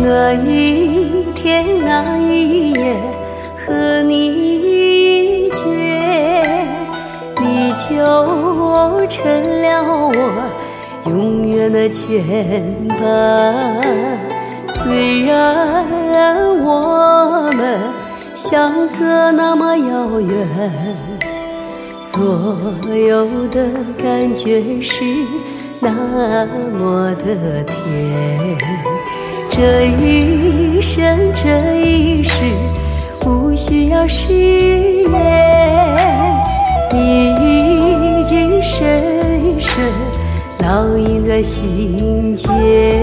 那一天那一夜和你遇见，你就成了我永远的牵绊。虽然我们相隔那么遥远，所有的感觉是那么的甜。这一生这一世不需要誓言，你已经深深烙印在心间。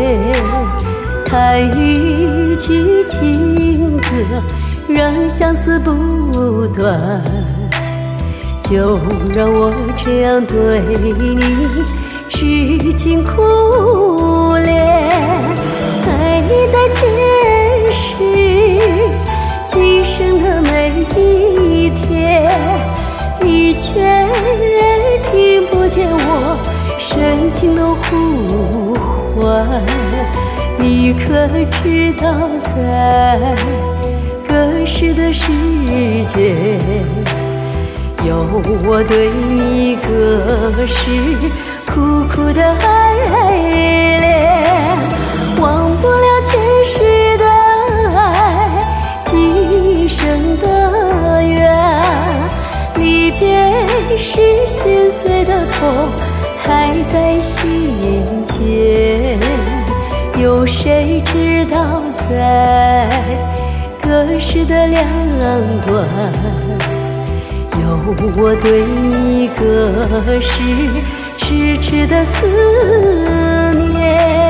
弹一句情歌，让相思不断，就让我这样对你痴情苦恋。爱你在前世今生的每一天，你却听不见我深情的呼唤。你可知道在隔世的世界，有我对你隔世苦苦的爱恋。忘不了前世的爱，今生的缘，离别时心碎的痛还在心间。有谁知道在隔世的两端，有我对你隔世痴痴的思念。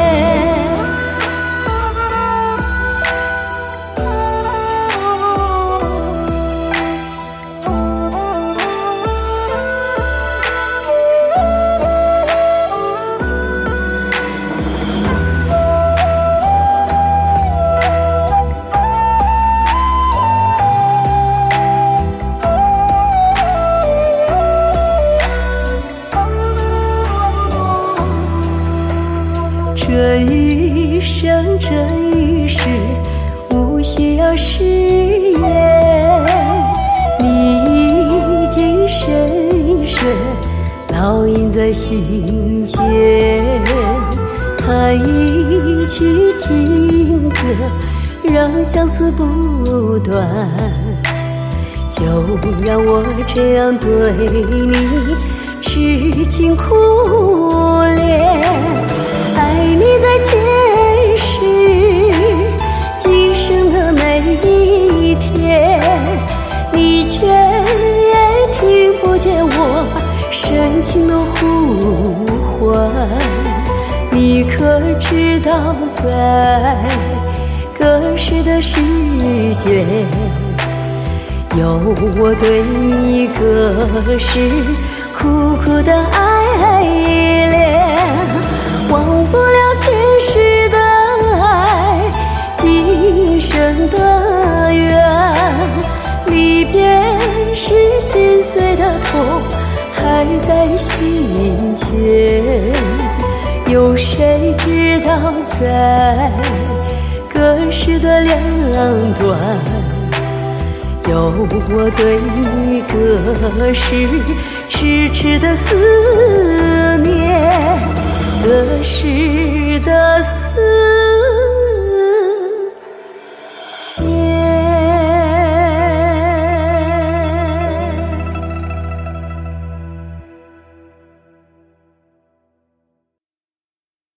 这一生这一世无需要誓言，你已经深深烙印在心间。弹一曲情歌，让相思不断，就让我这样对你痴情苦恋。爱你在前世今生的每一天，你却听不见我深情的呼唤。你可知道在隔世的世界，有我对你隔世苦苦的爱恋。忘不了前世的爱，今生的缘，离别时心碎的痛还在心间。有谁知道在隔世的两端，有我对你隔世痴痴的思念。隔世的思